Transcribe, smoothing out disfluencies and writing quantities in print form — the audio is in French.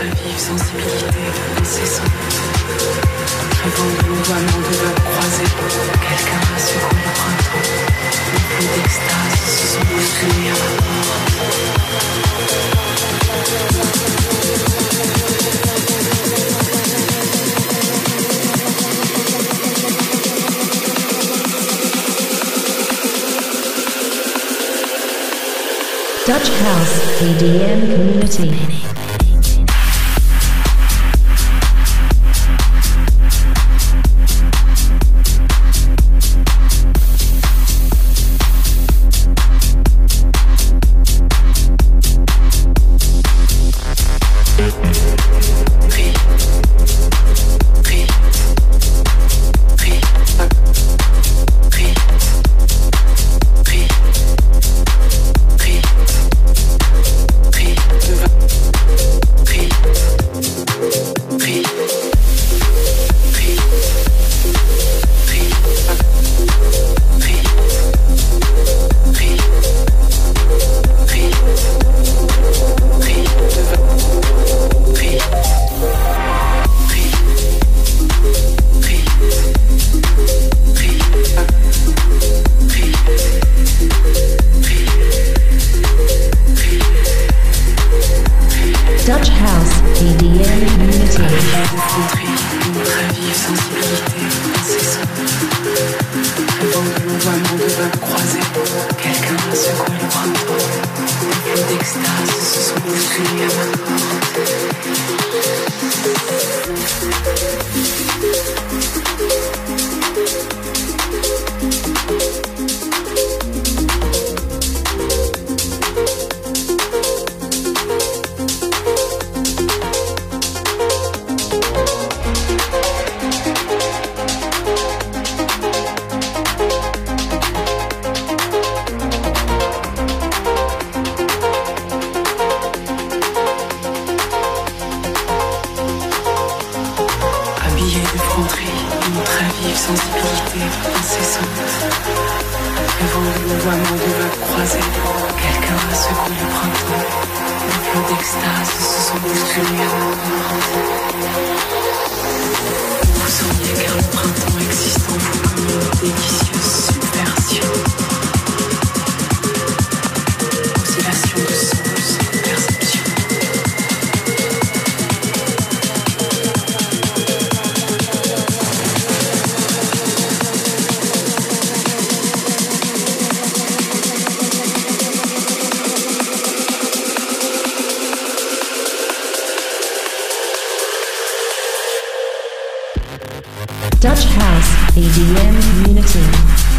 très vive sensibilité incessante. Rêvant de l'ondoiement de vagues croisées, quelqu'un a secoué le printemps. Les flots d'extase se sont bousculés à ma Dutch House EDM Community. Dutch House EDM Community. Une très vive sensibilité incessante. Rêvant de l'ondoiement de vagues croisées, quelqu'un a secoué le printemps. Les flots d'extase se sont bousculés à ma une très vive sensibilité incessante. Rêvant de l'ondoiement de vagues croisées, quelqu'un a secoué le printemps. Les flots d'extase se sont bousculés à mon corps. Vous sauriez car le printemps existe en vous comme une délicieuse subversion. Oscillation de sens et de perception. Dutch House EDM Community.